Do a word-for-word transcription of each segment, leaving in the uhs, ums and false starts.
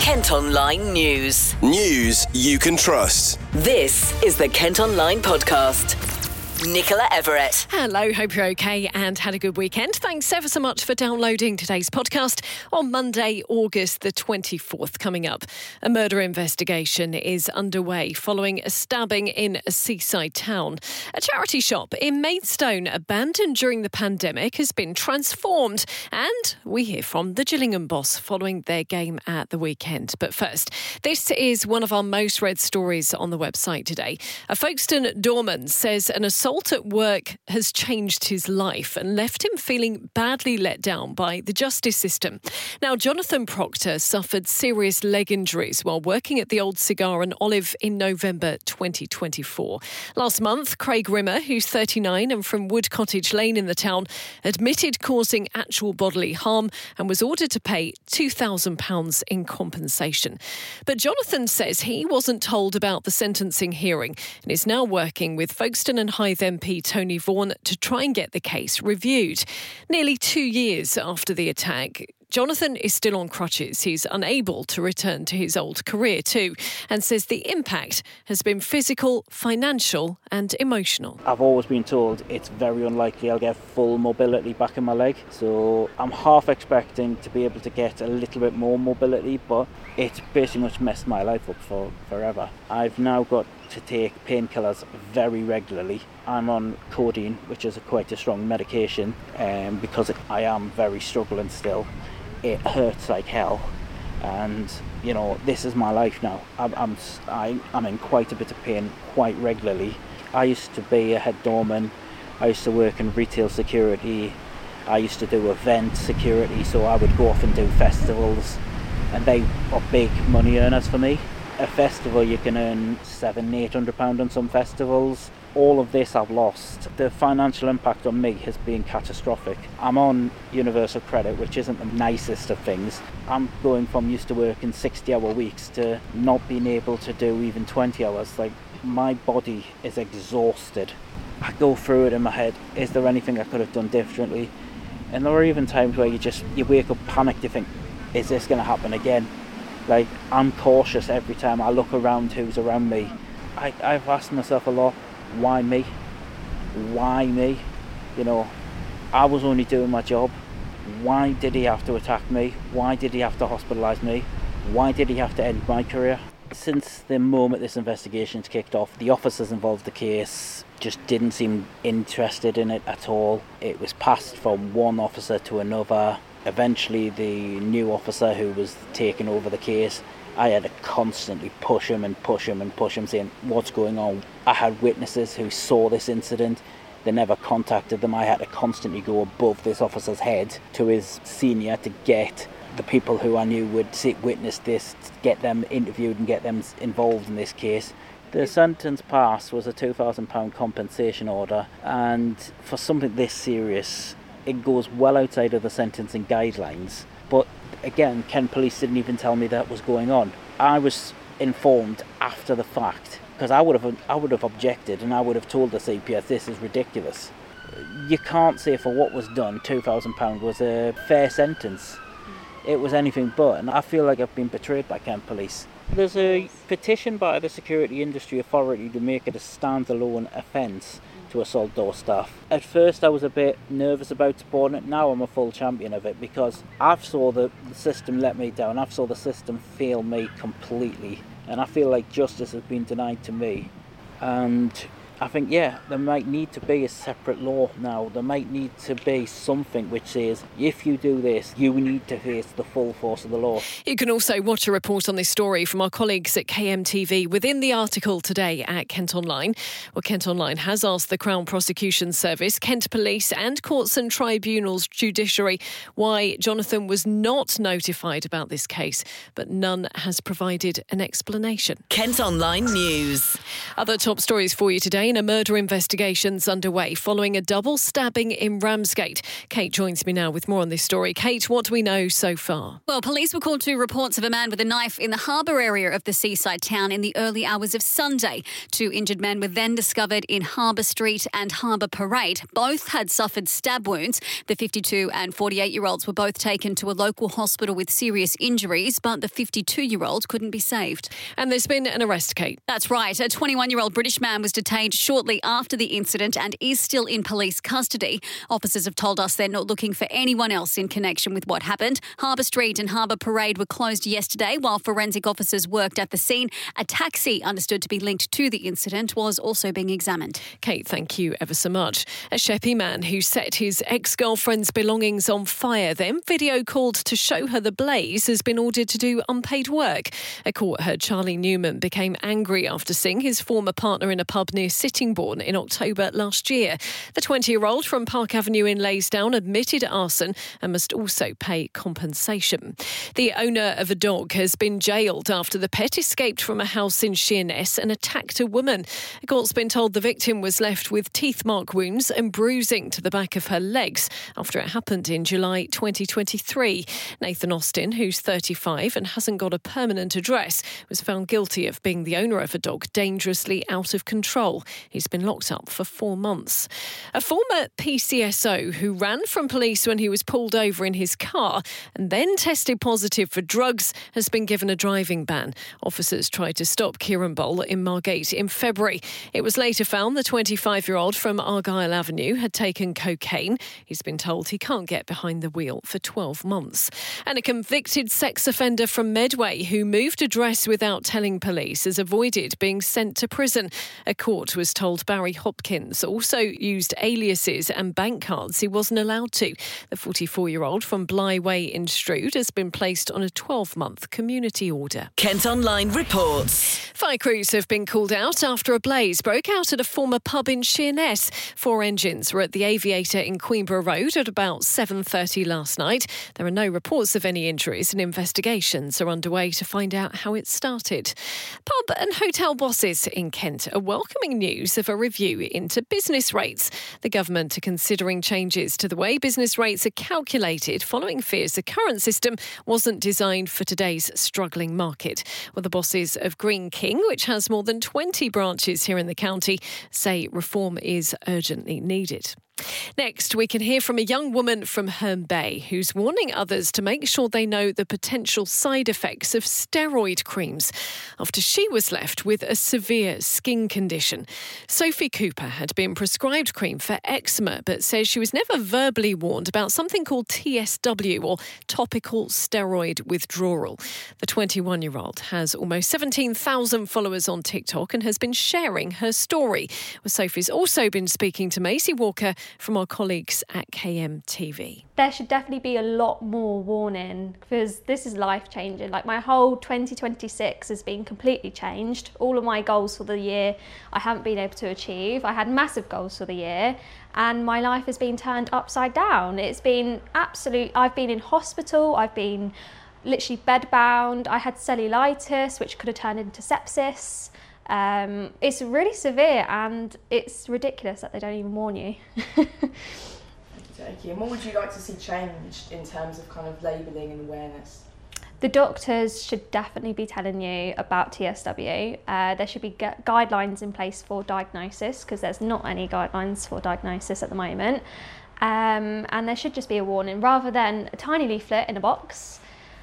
Kent Online News. News you can trust. This is the Kent Online Podcast. Nicola Everett. Hello, hope you're okay and had a good weekend. Thanks ever so much for downloading today's podcast on Monday, August the twenty-fourth. Coming up, a murder investigation is underway following a stabbing in a seaside town. A charity shop in Maidstone, abandoned during the pandemic, has been transformed. And we hear from the Gillingham Boss following their game at the weekend. But first, this is one of our most read stories on the website today. A Folkestone doorman says an assault at work has changed his life and left him feeling badly let down by the justice system. Now, Jonathan Proctor suffered serious leg injuries while working at the Old Cigar and Olive in November twenty twenty-four. Last month, Craig Rimmer, who's thirty-nine and from Wood Cottage Lane in the town, admitted causing actual bodily harm and was ordered to pay two thousand pounds in compensation. But Jonathan says he wasn't told about the sentencing hearing and is now working with Folkestone and Hythe M P Tony Vaughan to try and get the case reviewed. Nearly two years after the attack, Jonathan is still on crutches. He's unable to return to his old career too, and says the impact has been physical, financial and emotional. I've always been told it's very unlikely I'll get full mobility back in my leg, so I'm half expecting to be able to get a little bit more mobility, but it's basically much messed my life up for forever. I've now got to take painkillers very regularly. I'm on codeine, which is a quite a strong medication, um, because I am very struggling still. It hurts like hell, and you know, this is my life now. I'm, I'm, I, I'm in quite a bit of pain quite regularly. I used to be a head doorman, I used to work in retail security, I used to do event security, so I would go off and do festivals, and they are big money earners for me. A festival you can earn seven, eight hundred pounds on some festivals. All of this I've lost. The financial impact on me has been catastrophic. I'm on universal credit, which isn't the nicest of things. I'm going from used to working sixty hour weeks to not being able to do even twenty hours. Like, my body is exhausted. I go through it in my head. Is there anything I could have done differently? And there are even times where you just, you wake up panicked, you think, is this going to happen again? Like, I'm cautious every time I look around who's around me. I, I've asked myself a lot, why me? Why me? You know, I was only doing my job. Why did he have to attack me? Why did he have to hospitalise me? Why did he have to end my career? Since the moment this investigation's kicked off, the officers involved in the case just didn't seem interested in it at all. It was passed from one officer to another. Eventually, the new officer who was taking over the case, I had to constantly push him and push him and push him, saying, what's going on? I had witnesses who saw this incident. They never contacted them. I had to constantly go above this officer's head to his senior to get the people who I knew would sit, witness this, to get them interviewed and get them involved in this case. The sentence passed was a two thousand pounds compensation order, and for something this serious, it goes well outside of the sentencing guidelines. But again, Kent Police didn't even tell me that was going on. I was informed after the fact, because I would have I would have objected and I would have told the C P S this is ridiculous. You can't say for what was done two thousand pounds was a fair sentence. It was anything but, and I feel like I've been betrayed by Kent Police. There's a petition by the Security Industry Authority to make it a standalone offence to assault door staff. At first I was a bit nervous about supporting it. Now I'm a full champion of it, because I've saw the, the system let me down. I've saw the system fail me completely, and I feel like justice has been denied to me. And I think, yeah, there might need to be a separate law now. There might need to be something which says, if you do this, you need to face the full force of the law. You can also watch a report on this story from our colleagues at K M T V within the article today at Kent Online. Well, Kent Online has asked the Crown Prosecution Service, Kent Police and Courts and Tribunals Judiciary why Jonathan was not notified about this case, but none has provided an explanation. Kent Online News. Other top stories for you today. today and a murder investigation's underway following a double stabbing in Ramsgate. Kate joins me now with more on this story. Kate, what do we know so far? Well, police were called to reports of a man with a knife in the harbour area of the seaside town in the early hours of Sunday. Two injured men were then discovered in Harbour Street and Harbour Parade. Both had suffered stab wounds. The fifty-two and forty-eight-year-olds were both taken to a local hospital with serious injuries, but the fifty-two-year-old couldn't be saved. And there's been an arrest, Kate. That's right. A twenty-one-year-old British man was detained shortly after the incident and is still in police custody. Officers have told us they're not looking for anyone else in connection with what happened. Harbour Street and Harbour Parade were closed yesterday while forensic officers worked at the scene. A taxi understood to be linked to the incident was also being examined. Kate, thank you ever so much. A Sheppey man who set his ex-girlfriend's belongings on fire, then video called to show her the blaze, has been ordered to do unpaid work. A court heard Charlie Newman became angry after seeing his former partner in a pub near Sittingbourne in October last year. The twenty-year-old from Park Avenue in Laysdown admitted arson and must also pay compensation. The owner of a dog has been jailed after the pet escaped from a house in Sheerness and attacked a woman. The court's been told the victim was left with teeth mark wounds and bruising to the back of her legs after it happened in July twenty twenty-three. Nathan Austin, who's thirty-five and hasn't got a permanent address, was found guilty of being the owner of a dog dangerously out of control. He's been locked up for four months. A former P C S O who ran from police when he was pulled over in his car and then tested positive for drugs has been given a driving ban. Officers tried to stop Kieran Boll in Margate in February. It was later found the twenty-five-year-old from Argyle Avenue had taken cocaine. He's been told he can't get behind the wheel for twelve months. And a convicted sex offender from Medway who moved address without telling police has avoided being sent to prison. A court was told Barry Hopkins also used aliases and bank cards he wasn't allowed to. The forty-four-year-old from Bly Way in Strood has been placed on a twelve-month community order. Kent Online reports. Fire crews have been called out after a blaze broke out at a former pub in Sheerness. Four engines were at the Aviator in Queenborough Road at about seven thirty last night. There are no reports of any injuries and investigations are underway to find out how it started. Pub and hotel bosses in Kent are welcoming news of a review into business rates. The government are considering changes to the way business rates are calculated following fears the current system wasn't designed for today's struggling market. Well, the bosses of Green King, which has more than twenty branches here in the county, say reform is urgently needed. Next, we can hear from a young woman from Herne Bay who's warning others to make sure they know the potential side effects of steroid creams after she was left with a severe skin condition. Sophie Cooper had been prescribed cream for eczema but says she was never verbally warned about something called T S W or topical steroid withdrawal. The twenty-one-year-old has almost seventeen thousand followers on TikTok and has been sharing her story. Well, Sophie's also been speaking to Maisie Walker from our colleagues at K M T V. There should definitely be a lot more warning because this is life-changing. Like, my whole twenty twenty-six has been completely changed. All of my goals for the year I haven't been able to achieve. I had massive goals for the year and my life has been turned upside down. It's been absolute. I've been in hospital, I've been literally bedbound, I had cellulitis which could have turned into sepsis. Um, it's really severe and it's ridiculous that they don't even warn you. Thank you. And what would you like to see changed in terms of kind of labelling and awareness? The doctors should definitely be telling you about T S W. Uh, there should be gu- guidelines in place for diagnosis because there's not any guidelines for diagnosis at the moment. Um, and there should just be a warning rather than a tiny leaflet in a box.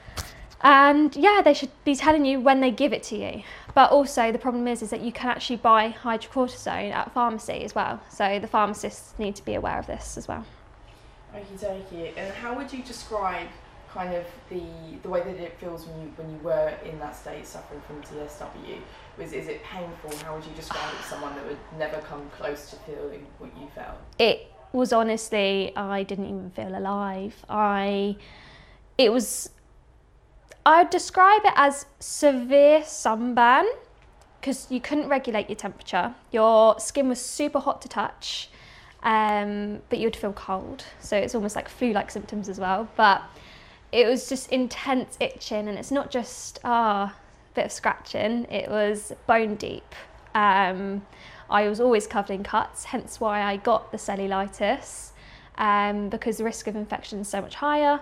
And yeah, they should be telling you when they give it to you. But also the problem is, is that you can actually buy hydrocortisone at a pharmacy as well. So the pharmacists need to be aware of this as well. Okie dokie. And how would you describe kind of the the way that it feels when you when you were in that state suffering from T S W? Was is it painful? How would you describe it to someone that would never come close to feeling what you felt? It was honestly, I didn't even feel alive. I, it was. I would describe it as severe sunburn because you couldn't regulate your temperature. Your skin was super hot to touch, um, but you'd feel cold. So it's almost like flu-like symptoms as well. But it was just intense itching, and it's not just ah, a bit of scratching. It was bone deep. Um, I was always covered in cuts, hence why I got the cellulitis, um, because the risk of infection is so much higher.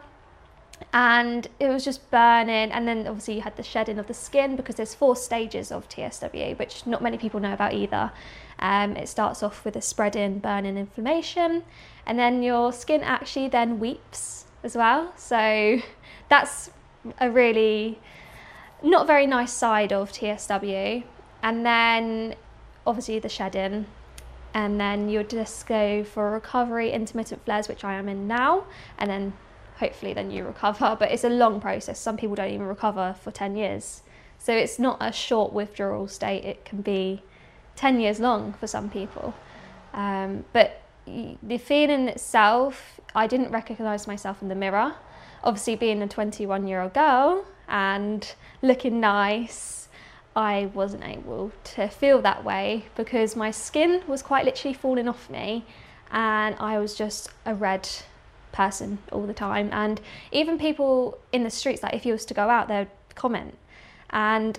And it was just burning, and then obviously you had the shedding of the skin, because there's four stages of T S W, which not many people know about either. Um, it starts off with a spreading, burning, inflammation, and then your skin actually then weeps as well. So that's a really not very nice side of T S W. And then obviously the shedding, and then you'll just go for recovery, intermittent flares, which I am in now, and then hopefully then you recover, but it's a long process. Some people don't even recover for ten years. So it's not a short withdrawal state, it can be ten years long for some people. Um, but the feeling itself, I didn't recognise myself in the mirror. Obviously being a twenty-one year old girl and looking nice, I wasn't able to feel that way, because my skin was quite literally falling off me, and I was just a red person all the time. And even people in the streets, like if you was to go out, they'd comment, and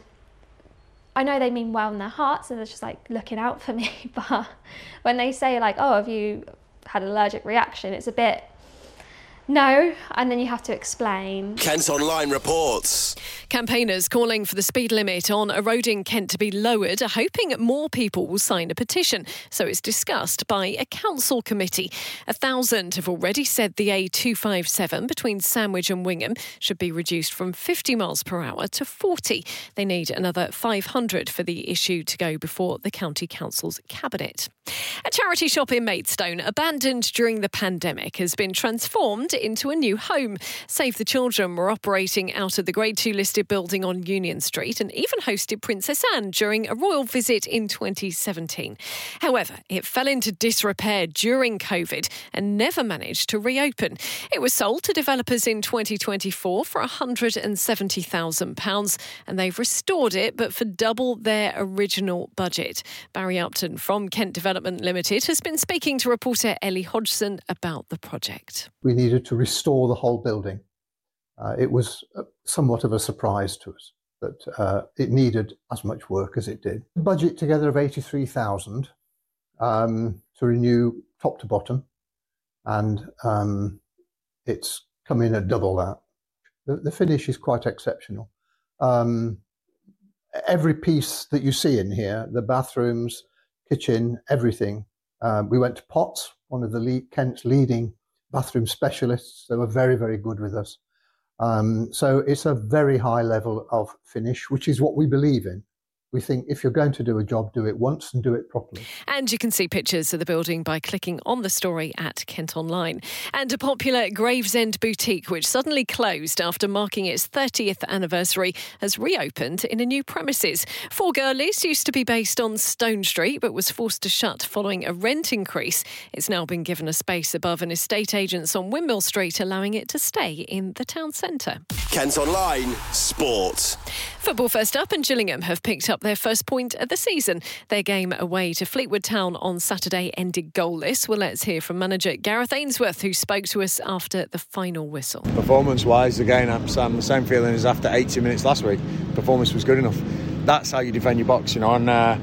I know they mean well in their hearts and they're just like looking out for me, but when they say like, oh, have you had an allergic reaction, it's a bit no, and then you have to explain. Kent Online reports. Campaigners calling for the speed limit on a road in Kent to be lowered are hoping more people will sign a petition, so it's discussed by a council committee. A thousand have already said the A two fifty-seven between Sandwich and Wingham should be reduced from fifty miles per hour to forty. They need another five hundred for the issue to go before the County Council's cabinet. A charity shop in Maidstone, abandoned during the pandemic, has been transformed into a new home. Save the Children were operating out of the Grade two listed building on Union Street and even hosted Princess Anne during a royal visit in twenty seventeen. However, it fell into disrepair during COVID and never managed to reopen. It was sold to developers in twenty twenty-four for one hundred seventy thousand pounds, and they've restored it, but for double their original budget. Barry Upton from Kent Development Limited has been speaking to reporter Ellie Hodgson about the project. We needed to restore the whole building. Uh, it was somewhat of a surprise to us that uh, it needed as much work as it did. The budget together of eighty-three thousand um, to renew top to bottom, and um, it's come in at double that. The, the finish is quite exceptional. Um, every piece that you see in here, the bathrooms, kitchen, everything. Um, we went to Potts, one of the lead, Kent's leading bathroom specialists. They were very, very good with us. Um, so it's a very high level of finish, which is what we believe in. We think if you're going to do a job, do it once and do it properly. And you can see pictures of the building by clicking on the story at Kent Online. And a popular Gravesend boutique, which suddenly closed after marking its thirtieth anniversary, has reopened in a new premises. Four Girlies used to be based on Stone Street, but was forced to shut following a rent increase. It's now been given a space above an estate agent's on Windmill Street, allowing it to stay in the town centre. Kent Online Sport. Football first up, and Gillingham have picked up their first point of the season. Their game away to Fleetwood Town on Saturday ended goalless. Well, let's hear from manager Gareth Ainsworth, who spoke to us after the final whistle. Performance-wise, again, I'm the same feeling as after eighty minutes last week. Performance was good enough. That's how you defend your box, you know. And uh,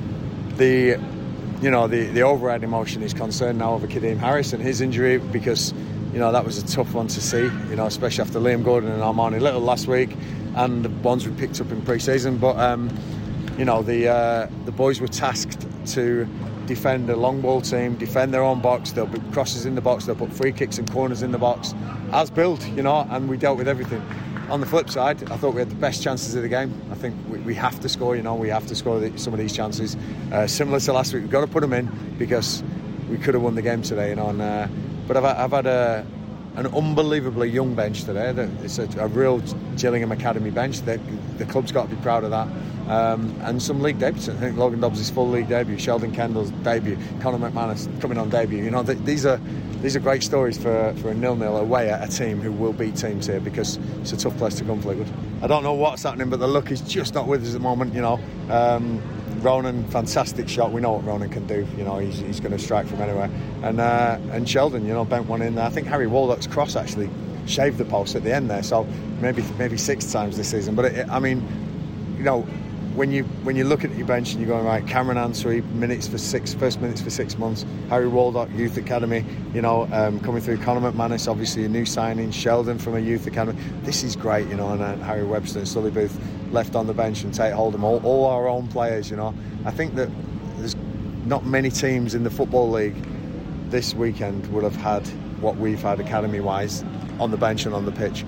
the, you know, the the overhead emotion is concerned now over Kadeem Harris and his injury, because you know that was a tough one to see. You know, especially after Liam Gordon and Armani Little last week, and the ones we picked up in pre-season, but. Um, You know, the uh, the boys were tasked to defend a long ball team, defend their own box. They'll put crosses in the box, they'll put free kicks and corners in the box, as built, you know, and we dealt with everything. On the flip side, I thought we had the best chances of the game. I think we, we have to score, you know, we have to score the, some of these chances. Uh, similar to last week, we've got to put them in because we could have won the game today, you know. And, uh, but I've, I've had a... an unbelievably young bench today. It's a, a real Gillingham Academy bench. The, the club's got to be proud of that. Um, and some league debuts. I think Logan Dobbs' full league debut, Sheldon Kendall's debut, Conor McManus coming on debut. You know, th- these are these are great stories for, for a nil-nil away at a team who will beat teams here, because it's a tough place to come, Fleetwood. I don't know what's happening, but the luck is just not with us at the moment. You know, um, Ronan, fantastic shot. We know what Ronan can do. You know, he's, he's going to strike from anywhere. And uh, and Sheldon, you know, bent one in there. I think Harry Waldock's cross actually shaved the post at the end there. So maybe maybe six times this season. But it, I mean, you know, when you when you look at your bench and you're going, right, Cameron Answery, minutes for six, first minutes for six months, Harry Waldock, Youth Academy, you know, um, coming through, Conor McManus, obviously a new signing, Sheldon from a Youth Academy. This is great, you know, and uh, Harry Webster and Sully Booth left on the bench, and Tate Hold'em, all, all our own players, you know. I think that there's not many teams in the Football League this weekend would have had what we've had academy-wise on the bench and on the pitch.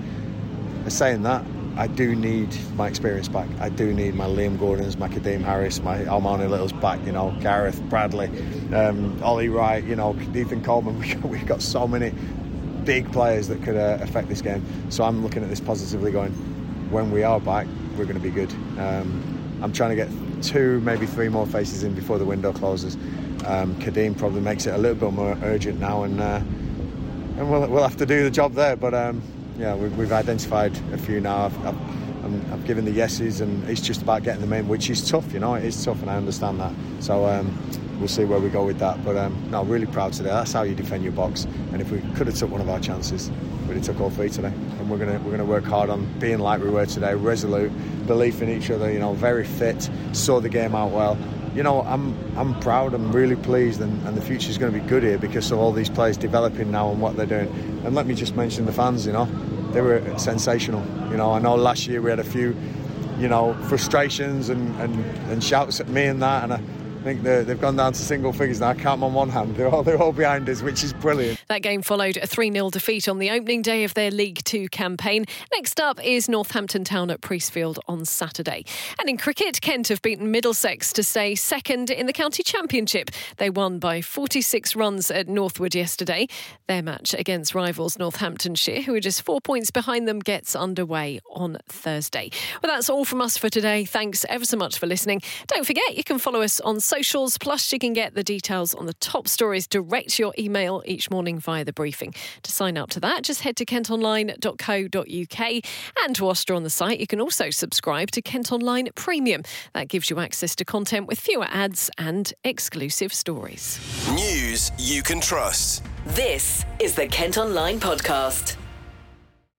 Saying that, I do need my experience back. I do need my Liam Gordons, my Kadeem Harris, my Armani Littles back, you know, Gareth Bradley, um, Ollie Wright, you know, Ethan Coleman. We got, we've got so many big players that could uh, affect this game. So I'm looking at this positively, going, when we are back, we're going to be good. Um, I'm trying to get two, maybe three more faces in before the window closes. Um, Kadeem probably makes it a little bit more urgent now, and uh, and we'll, we'll have to do the job there. But um, yeah, we've, we've identified a few now. I've, I've, I'm, I've given the yeses, and it's just about getting them in, which is tough, you know. It is tough, and I understand that. So um, we'll see where we go with that. But um, no, really proud today. That's how you defend your box. And if we could have took one of our chances, we'd have took all three today. And we're gonna we're gonna work hard on being like we were today, resolute, belief in each other. You know, very fit. Saw the game out well. You know, I'm I'm proud. I'm really pleased, and, and the future's going to be good here because of all these players developing now and what they're doing. And let me just mention the fans. You know, they were sensational. You know, I know last year we had a few, you know, frustrations and, and, and shouts at me and that, and I think they've gone down to single figures now. I count them on one hand. They're all, they're all behind us, which is brilliant. That game followed a three nil defeat on the opening day of their League Two campaign. Next up is Northampton Town at Priestfield on Saturday. And in cricket, Kent have beaten Middlesex to stay second in the county championship. They won by forty-six runs at Northwood yesterday. Their match against rivals Northamptonshire, who are just four points behind them, gets underway on Thursday. Well, that's all from us for today. Thanks ever so much for listening. Don't forget, you can follow us on socials, plus you can get the details on the top stories direct to your email each morning via the briefing. To sign up to that, just head to kent online dot co dot uk, and whilst you're on the site, you can also subscribe to Kent Online Premium. That gives you access to content with fewer ads and exclusive stories. News you can trust. This is the Kent Online Podcast.